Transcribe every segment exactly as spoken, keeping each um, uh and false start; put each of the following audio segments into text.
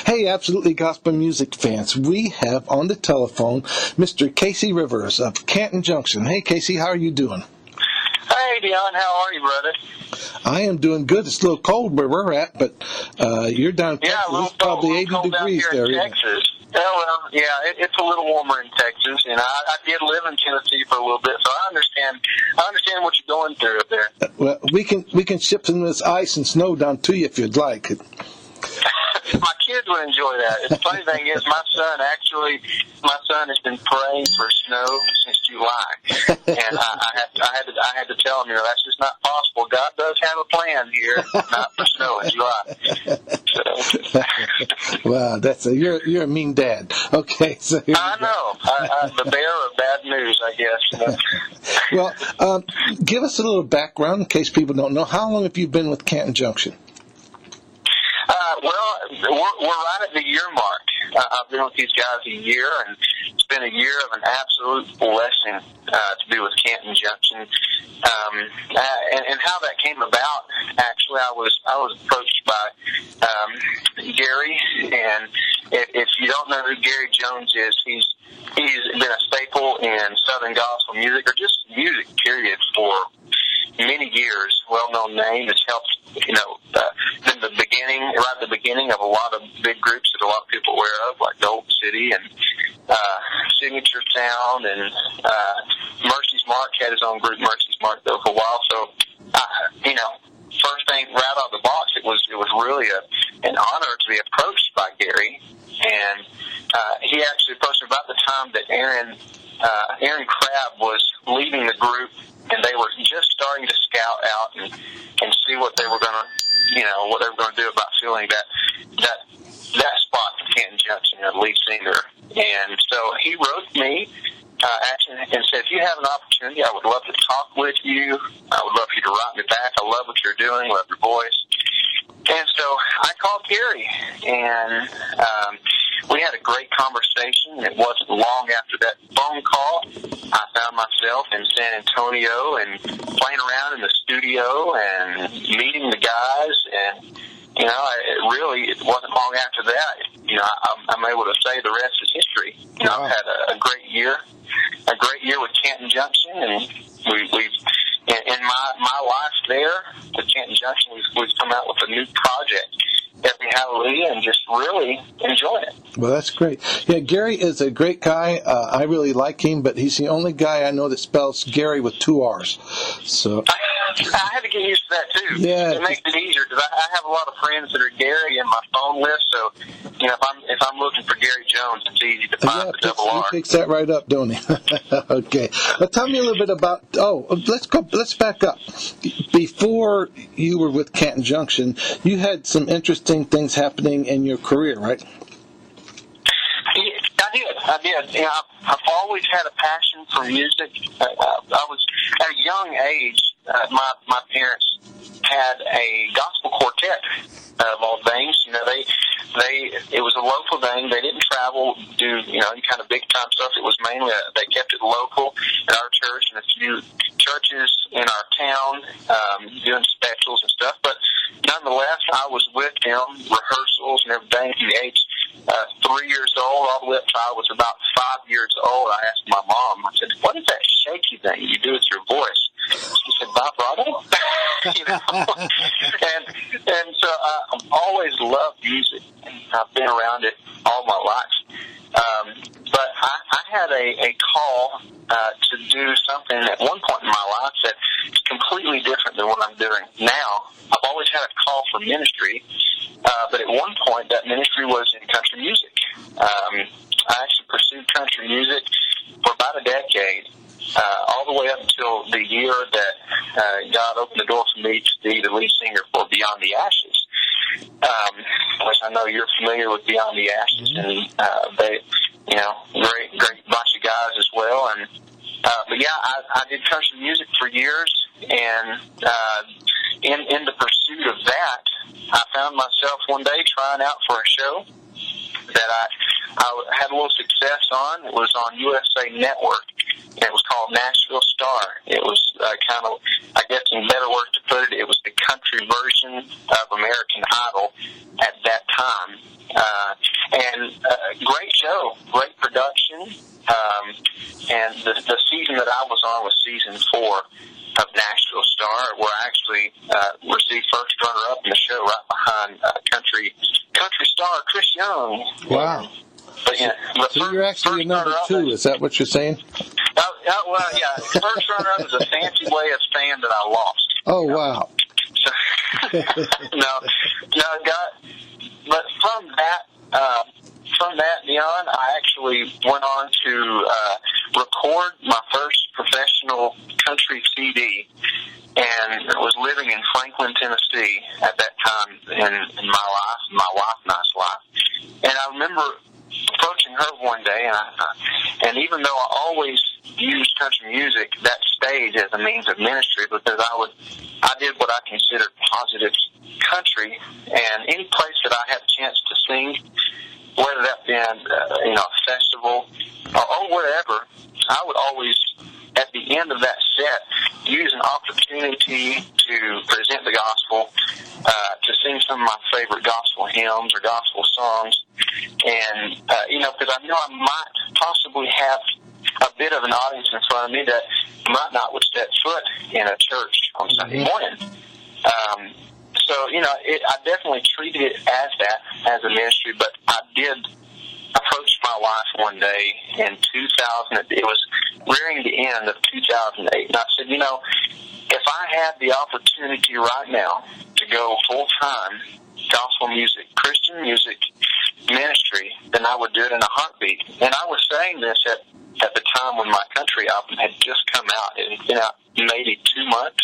Hey, Absolutely Gospel Music fans, we have on the telephone Mister Casey Rivers of Canton Junction. Hey, Casey, how are you doing? Hey, Dion, how are you, brother? I am doing good. It's a little cold where we're at, but uh, you're down in yeah, Texas. A little It's probably cold, eighty cold degrees down here there. in Texas. Yeah, well, yeah, it, it's a little warmer in Texas. You know, I, I did live in Tennessee for a little bit, so I understand. I understand what you're going through up there. Uh, well, we can we can ship some of this ice and snow down to you if you'd like. My kids would enjoy that. The funny thing is, my son actually, my son has been praying for snow since July, and I, I had, I had to, I had to tell him, you know, that's just not possible. God does have a plan here, not for snow in July. So. Wow, that's a you're you're a mean dad. Okay, so here I know, I, I'm the bearer of bad news, I guess. You know? Well, um, give us a little background in case people don't know. How long have you been with Canton Junction? Uh, well, we're, we're right at the year mark. Uh, I've been with these guys a year, and it's been a year of an absolute blessing uh, to be with Canton Junction. Um, uh, and, and how that came about, actually, I was I was approached by um, Gary, and if, if you don't know who Gary Jones is, he's he's been a staple in Southern gospel music, or just music, period, for many years. Well-known name. Has helped, you know, uh, in the beginning, right at the beginning of a lot of big groups that a lot of people aware of, like Gold City and uh, Signature Sound, and uh, Mercy's Mark had his own group, Mercy's Mark, though, for a while. So, uh, you know, first thing right out of the box, it was it was really a, an honor to be approached by Gary, and uh, he actually approached me about the time that Aaron uh, Aaron Crabb was leaving the group, and they were just starting to scout out and, and see what they were going to, you know, what they were going to do about filling that that that spot for Canton Junction, the lead singer. And so he wrote me uh, actually and said, if you have an opportunity, I would love to talk with you. I would love for you to write me back. I love what you're doing. Love your voice. And so I called Gary, and um, we had a great conversation. It wasn't long after that phone call, I found myself in San Antonio and playing around in the studio and meeting the guys. And, you know, it really, it wasn't long after that, you know, I'm, I'm able to say the rest is history. You know, I've had a, a great year, a great year with Canton Junction, and we, we've, in, in my, my life there, with Canton Junction, we've, we've come out with a new project every Hallelujah, and just really enjoying it. Well, that's great. Yeah, Gary is a great guy. Uh, I really like him, but he's the only guy I know that spells Gary with two R's. So I, I had to get used to that too. Yeah, it makes it easier because I, I have a lot of friends that are Gary in my phone list. So, you know, if I'm if I'm looking for Gary Jones, it's easy to find yeah, the double R. He picks that right up, don't he? Okay. Well, tell me a little bit about. Oh, let's go. Let's back up. Before you were with Canton Junction, you had some interesting things happening in your career, right? I did. I did. You know, I've, I've always had a passion for music. Uh, I was at a young age. Uh, my my parents had a gospel quartet of all things. You know, they they it was a local thing. They didn't travel, do you know any kind of big time stuff. It was mainly a, they kept it local in our church and a few churches in our town, um, doing specials and stuff. But nonetheless, I was with them, rehearsals and everything from the age uh, three years old all the way up to I was about five years old. I asked my mom, I said, what is that shaky thing you do with your voice? She said, vibrato. You know? and and so I, I've always loved music. I've been around it all my life. Um, but I, I had a, a call uh, to do something at one point in my life that's completely different than what I'm doing now. I've always had a call for ministry, uh, but at one point that ministry was in country music. Um, I actually pursued country music for about a decade, uh, all the way up until the year that uh, God opened the door for me to be the lead singer for Beyond the Ashes. Um, which I know you're familiar with Beyond the Ashes, and uh, they, you know, great, great bunch of guys as well. And uh, but yeah, I, I did country music for years, and uh, in in the pursuit of that, I found myself one day trying out for a show that I I had a little success on. It was on U S A Network. It was called Nashville Star. It was uh, kind of, I guess in better words to put it, it was the country version of American Idol at that time. Uh, and uh, great show, great production. Um, and the, the season that I was on was season four of Nashville Star, where I actually uh, received first runner-up in the show, right behind uh, country country star Chris Young. Wow. But, yeah, but so first, you're actually number two, is that what you're saying? Uh, uh, well, yeah, first runner-up is a fancy way of saying that I lost. Oh, you know? wow. So, no, no, got, but from that, uh, from that beyond, I actually went on to uh, record my first professional country C D, and was living in Franklin, Tennessee at that time in, in my life, my wife and I's life. And I remember approaching her one day, and I, and even though I always used country music, that stage as a means of ministry, because I would, I did what I considered positive country, and any place that I had a chance to sing, whether that be uh, you know, a festival or, or whatever, I would always, at the end of that set, use an opportunity to present the gospel, uh, to sing some of my favorite gospel hymns or gospel songs, and uh, you know, because I knew I might possibly have a bit of an audience in front of me that might not would step foot in a church on Sunday morning. Um, so, you know, it, I definitely treated it as that, as a ministry, but I did approach my wife one day in two thousand. It was nearing the end of two thousand eight, and I said, you know, if I had the opportunity right now to go full-time gospel music, Christian music ministry, then I would do it in a heartbeat. And I was saying this at, at the time when my country album had just come out. It had been out maybe two months.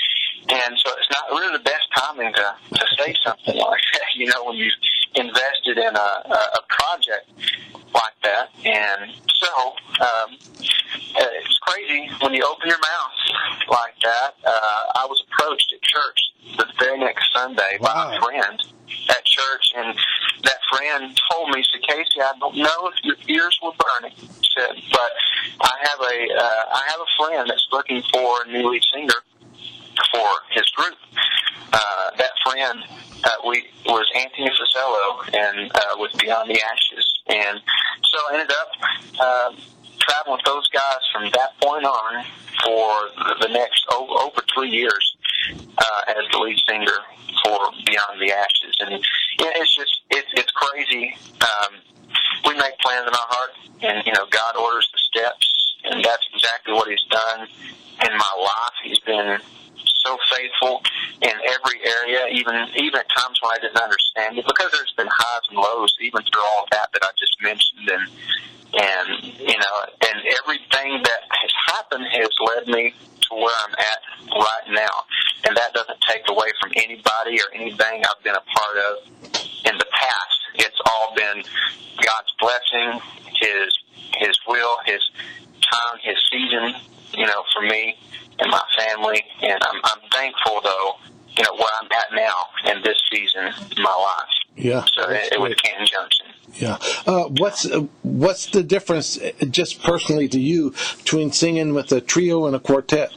And so it's not really the best timing to, to say something like that, you know, when you've invested in a, a, a project like that. And so um, it's crazy when you open your mouth like that. Uh, I was approached at church the very next Sunday by wow. a friend at church, and that friend told me, said, Casey, I don't know if your ears were burning, said, but I have a uh, I have a friend that's looking for a new lead singer for his group. Uh, that friend uh, we was Anthony Fusello, and uh, with Beyond the Ashes, and so I ended up uh, traveling with those guys from that point on for the next over, over three years uh, as the lead singer for Beyond the Ashes. And yeah, it's just it's it's crazy. Um, we make plans in our heart, and you know, God orders the steps, and that's exactly what He's done in my life. He's been so faithful in every area, even even at times when I didn't understand it, because there's been highs and lows, even through all of that that I just mentioned, and and you know, and everything that has happened has led me to where I'm at right now, and that doesn't take away from anybody or anything I've been a part of in the past. It's all been God's blessing, His His will, His time, His season, you know, for me and my family, and I'm, I'm thankful, though, you know, where I'm at now in this season in my life. Yeah. So it, it was Canton Junction. Yeah. Uh, what's uh, what's the difference, uh, just personally to you, between singing with a trio and a quartet?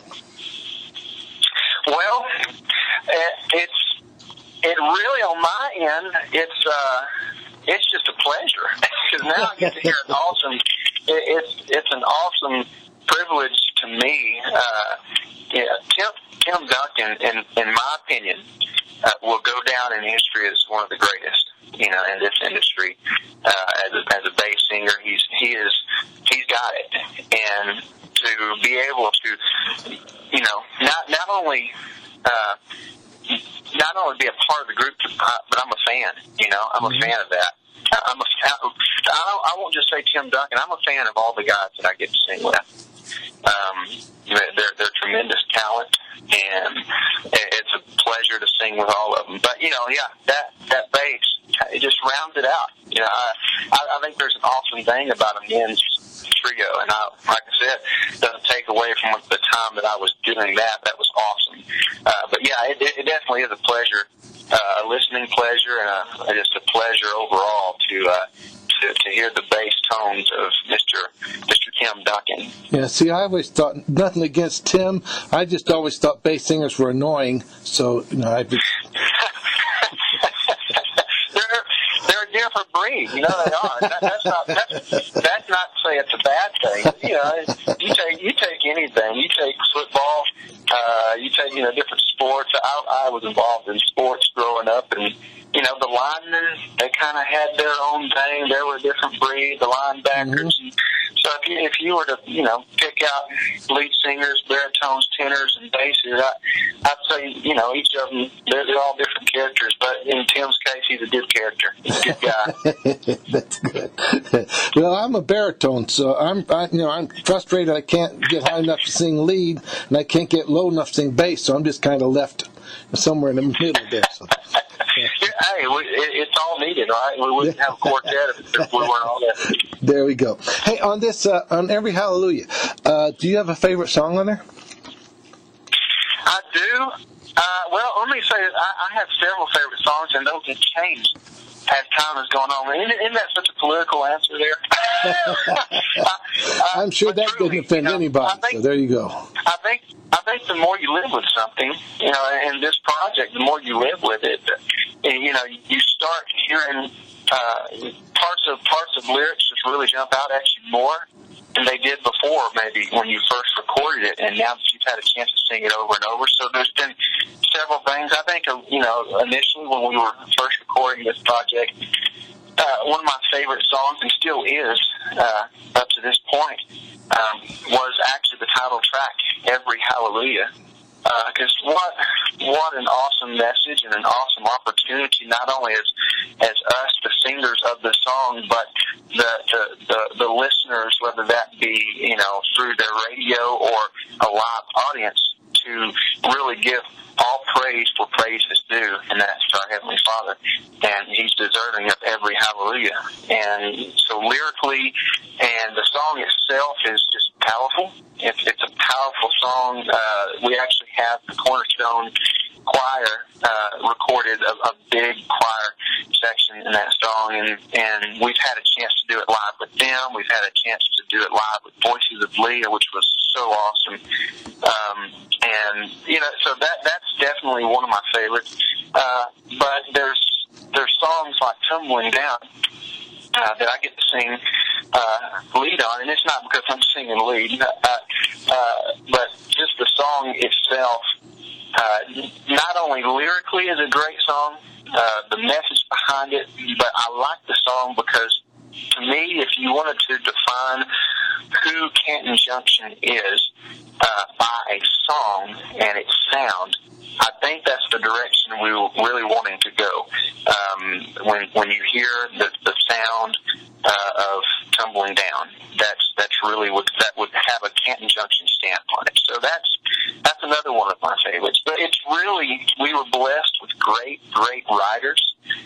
Well, it, it's it really on my end, it's uh, it's just a pleasure, because now I get to hear an awesome. It, it's it's an awesome privilege to me. Uh, yeah, Tim Tim Duncan, in in my opinion, uh, will go down in history as one of the greatest, you know, in this industry. Uh, as a, as a bass singer, he's he is he's got it, and to be able to, you know, not not only uh, not only be a part of the group, but I'm a fan. You know, I'm a fan of that. I'm a I don't I won't just say Tim Duncan. I'm a fan of all the guys that I get to sing with. Um, they're they're tremendous talent, and it's a pleasure to sing with all of them. But you know, yeah, that that bass, it just rounds it out. You know, I I think there's an awesome thing about a men's trio, and I, like I said, it doesn't take away from the time that I was doing that. That was awesome. Uh, but yeah, it, it definitely is a pleasure, uh, a listening pleasure, and a, just a pleasure overall to. Uh, To, to hear the bass tones of Mister Mister Tim Duncan. Yeah, see, I always thought, nothing against Tim, I just always thought bass singers were annoying, so, you know, I just... they're, they're a different breed, you know they are. That, that's not that's, that's not to say it's a bad thing. You know, you take, you take anything. You take football, uh, you take, you know, different sports. I, I was involved in sports growing up, and you know, the linemen, they kind of had their own thing. They were a different breed, the linebackers. Mm-hmm. So if you, if you were to, you know, pick out lead singers, baritones, tenors, and basses, I, I'd say, you know, each of them, they're, they're all different characters. But in Tim's case, he's a good character. He's a good guy. That's good. Well, I'm a baritone, so I'm, I, you know, I'm frustrated. I can't get high enough to sing lead, and I can't get low enough to sing bass. So I'm just kind of left somewhere in the middle there. So. Hey, we, it, it's all needed, right? We wouldn't have a quartet if, if we weren't all that. There we go. Hey, on this, uh, on Every Hallelujah, uh, do you have a favorite song on there? I do. Uh, well, let me say, I, I have several favorite songs, and those have changed as time has gone on. Isn't, isn't that such a political answer there? I, I'm sure that truly, didn't offend you know, anybody, think, so there you go. I think I think the more you live with something, you know, and this project, the more you live with it, you know, you start hearing uh, parts of parts of lyrics just really jump out at you more than they did before, maybe when you first recorded it, and now that you've had a chance to sing it over and over. So there's been several things. I think, you know, initially when we were first recording this project, uh, one of my favorite songs, and still is uh, up to this point, um, was actually the title track, Every Hallelujah. Because uh, what what an awesome message and an awesome opportunity, not only as as us, the singers of the song, but the the, the, the listeners, whether that be, you know, through their radio or a live audience, to really give all praise for praise is due, and that's to our Heavenly Father. And He's deserving of every hallelujah. And so lyrically, and the song itself is just powerful. It's, it's a powerful song. Uh, we actually have the Cornerstone Choir uh, recorded, a, a big choir section in that song, and, and we've had a chance to do it live with them. We've had a chance to do it live with Voices of Leah, which was so awesome. Um, and, you know, so that that's definitely one of my favorites. Uh, but there's there's songs like Tumbling Down uh, that I get to sing uh, lead on, and it's not because I'm singing lead, uh, uh, but just the song itself, uh, not only lyrically is a great song, uh, the message behind it, but I like the song because, to me, if you wanted to define who Canton Junction is uh, by a song and its sound, I think that's the direction we were really wanting to go. Um, when when you hear the, the sound uh, of Tumbling Down, that's that's really what that would have a Canton Junction stamp on it. So that's that's another one of my favorites. But it's really, we were blessed with great, great writers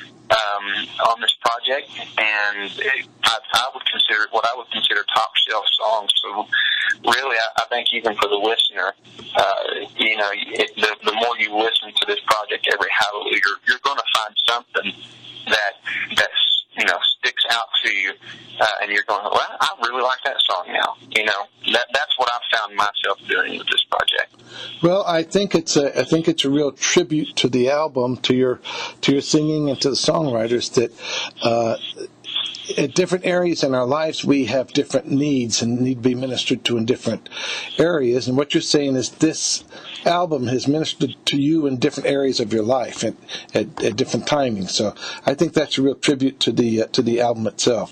um, on this project, and it, I, I would consider it what I would consider top shelf songs. So really, I, I think even for the listener, uh, you know, it, the, the more you listen to this project, Every Hallelujah, you're, you're going to find something that that's, you know, sticks out to you, uh, and you're going, well, I really like that song now. You know, that that's what I've found myself doing with this project. Well, I think it's a I think it's a real tribute to the album, to your to your singing, and to the songwriters that uh, at different areas in our lives we have different needs and need to be ministered to in different areas. And what you're saying is this album has ministered to you in different areas of your life at, at, at different timings. So I think that's a real tribute to the uh, to the album itself.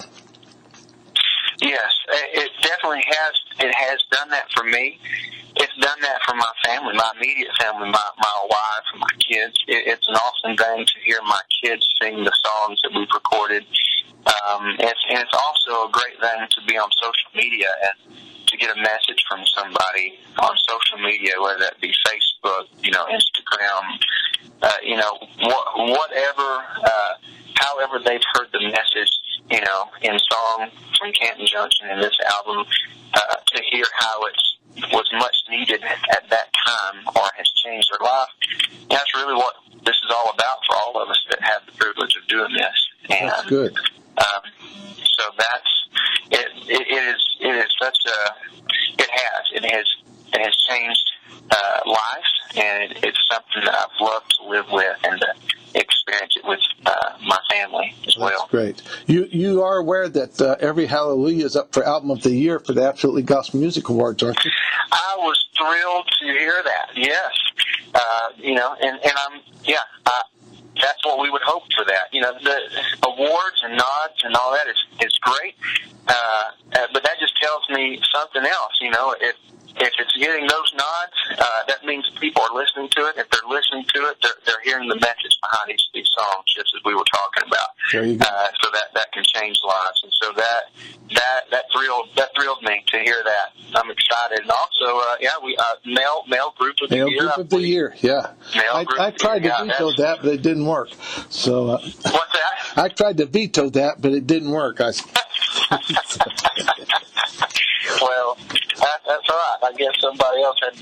Yes, it definitely has. It has done that for me. It's done that for my family, my immediate family, my my wife, and my kids. It, it's an awesome thing to hear my kids sing the songs that we've recorded. Um, it's, and it's also a great thing to be on social media and to get a message from somebody on social media, whether that be Facebook, you know, Instagram, uh, you know, wh- whatever, uh, however they've heard the message, you know, in song from Canton Junction in this album, uh, to hear how it's was much needed at that time or has changed their life. That's really what this is all about for all of us that have the privilege of doing this. And, that's good. Um, so that's it, it. It is it is such a uh, it has. It has. It has changed uh, lives, and it, it's something that I've loved to live with and to experience it with uh, my family as well. That's great. You you are aware that uh, Every Hallelujah is up for Album of the Year for the Absolutely Gospel Music Awards, aren't you? I was thrilled to hear that. Yes, uh, you know, and and I'm yeah. Uh, That's what we would hope for that. You know, the awards and nods and all that is, is great, uh, uh, but that just tells me something else. You know, if if it's getting those nods, uh, that means people are listening to it. If they're listening to it, they're, they're hearing the message behind each of these songs, just as we were talking about. There you go. Uh, so that, that can change lives, and so that that that thrilled that thrilled me to hear that. I'm excited, and also, uh, yeah, we uh, male male group of the Male year. Group of the Year, yeah. Male I, group I of the tried year, to yeah, veto that's- that, but it didn't work. So uh, What's that? I tried to veto that, but it didn't work. I. Well, that, that's all right. I guess somebody else had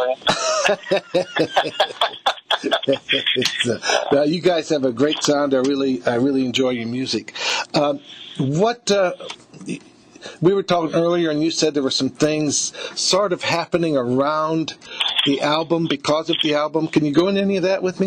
a better plan. uh, now, you guys have a great sound. I really, I really enjoy your music. Um, what uh, we were talking earlier, and you said there were some things sort of happening around the album because of the album. Can you go into any of that with me?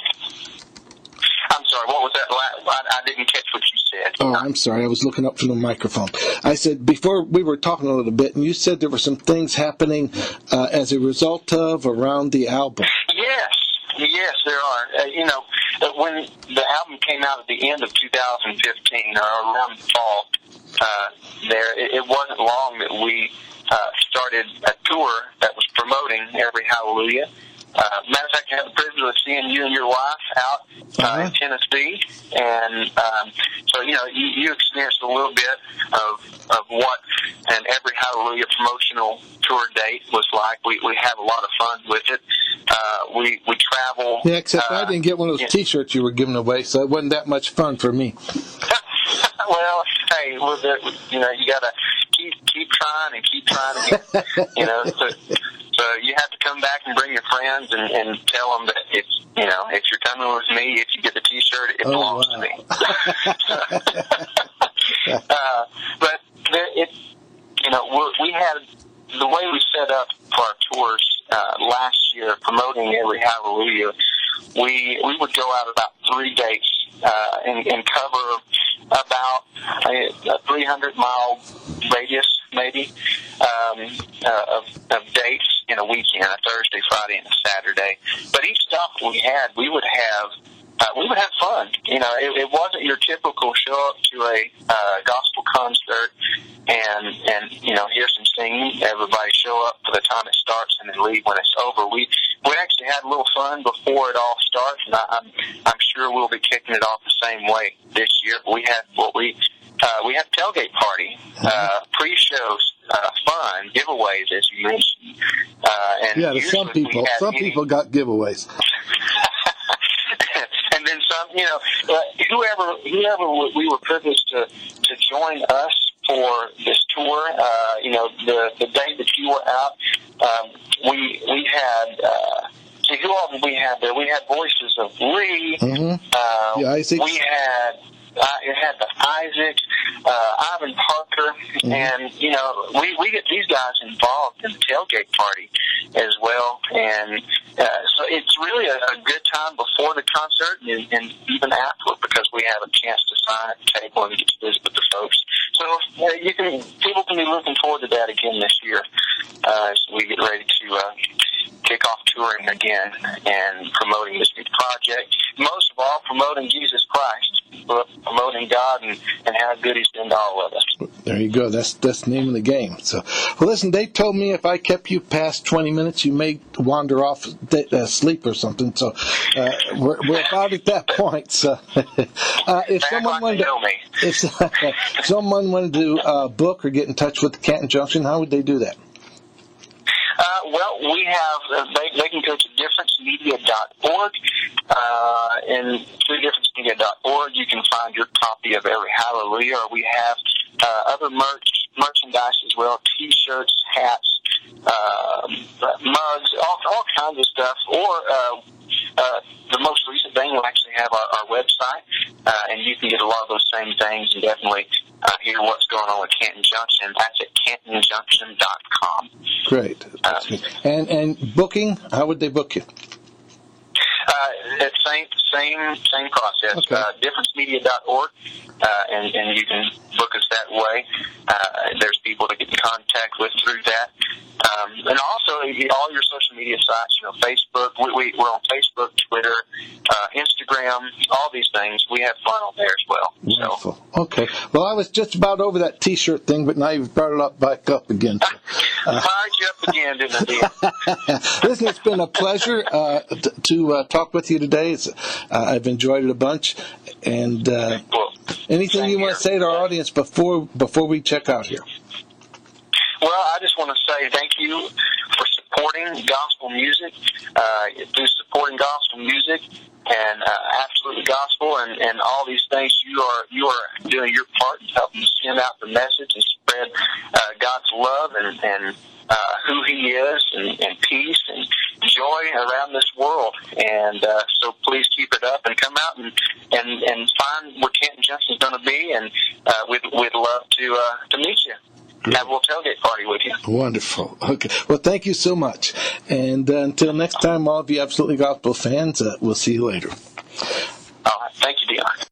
I'm sorry. What was that? I, I didn't catch what you said. Oh, I'm sorry. I was looking up from the microphone. I said before we were talking a little bit, and you said there were some things happening uh, as a result of around the album. Yes, yes, there are. Uh, you know, uh, when the album came out at the end of two thousand fifteen or around the fall, uh, there it, it wasn't long that we uh, started a tour that was promoting Every Hallelujah. Uh, matter of fact, I had the privilege of seeing you and your wife out uh, uh-huh. in Tennessee, and um, so you know you, you experienced a little bit of of what an Every Hallelujah promotional tour date was like. We we have a lot of fun with it. Uh, we we travel. Yeah, except uh, I didn't get one of those yeah. T-shirts you were giving away, so it wasn't that much fun for me. Well, hey, well, the, you know, you gotta keep keep trying and keep trying again. You know, so, so you have to come back and bring your friends and, and tell them that it's, you know, if you're coming with me, if you get the T-shirt, it Oh, belongs wow. to me. uh, but there, it, you know, we're, we had the way we set up for our tours uh, last year, promoting Every Hallelujah. We we would go out about three dates uh, and, and cover about a, a three hundred mile radius, maybe, um, uh, of, of dates in a weekend, a Thursday, Friday, and a Saturday. But each stop we had, we would have uh, we would have fun. You know, it, it wasn't your typical show up to a uh, gospel concert and and you know hear some singing. Everybody show up for the time it starts and then leave when it's over. We we actually had a little fun before it all starts, and I, I'm I'm sure we'll be kicking it off the same way this year. We had what we uh, we had a tailgate party, uh, pre-shows, uh, fun giveaways as you mentioned. Uh, and Yeah, to some usually we people, had some any- people got giveaways. And then some, you know, uh, whoever whoever we were privileged to to join us for this tour, uh, you know, the the day that you were out, um, we we had. Uh, see, who all did we have there? We had voices of Lee. Mm-hmm. Uh, Yeah, Isaacs. We had. Uh, it had the Isaac, uh, Ivan Parker, Mm-hmm. and, you know, we, we get these guys involved in the tailgate party as well. And uh, so it's really a, a good time before the concert and, and even after, because we have a chance to sign at the table and get to visit with the folks. So uh, you can people can be looking forward to that again this year uh, as we get ready to uh, kick off touring again and promoting this new project. Most of all, promoting Jesus Christ, promoting God and, and how good He's been to all of us. There you go. That's that's the name of the game. So, well, listen. They told me if I kept you past twenty minutes, you may wander off uh, sleep or something. So, uh, we're, we're about at that point. So, uh, if Back someone like wanted they to, know me. if someone wanted to uh, book or get in touch with Canton Junction, how would they do that? Uh, well, we have, uh, they, they can go to difference media dot org, uh, and through difference media dot org you can find your copy of Every Hallelujah, or we have uh, other merch, merchandise as well, T-shirts, hats, uh, mugs, all, all kinds of stuff, or uh, uh, the most recent thing, we'll actually have our, our website, uh, and you can get a lot of those same things and definitely uh, hear what's going on with Canton Junction, that's at canton junction dot com. Great. Uh, and and booking, how would they book you? Uh, same same same process. Okay. Uh, difference media dot org, uh, and, and you can book us that way. Uh, there's people to get in contact with through that. Um, and also, all your social media sites, you know, Facebook, we, we, we're on Facebook, Twitter, uh, Instagram, all these things. We have fun on there as well. Wonderful. So. Okay. Well, I was just about over that T-shirt thing, but now you've brought it up back up again. I fired you up again, didn't I? Listen, it's been a pleasure uh, t- to uh, talk with you today. It's, uh, I've enjoyed it a bunch. And uh, well, anything you want to say to our audience before before we check out here? Well, I just want to say thank you for supporting gospel music, uh, through supporting gospel music and uh, absolute gospel and, and all these things. You are you are doing your part in helping send out the message and spread uh, God's love and, and uh, who He is and, and peace and joy around this world. And uh, so please keep it up and come out and and, and find where Canton Junction is going to be, and uh, we'd we'd love to uh, to meet you. Have a little tailgate party with you. Wonderful. Okay. Well, thank you so much. And uh, until next time, all of you Absolutely Gospel fans, uh, we'll see you later. All right. Thank you, Dion.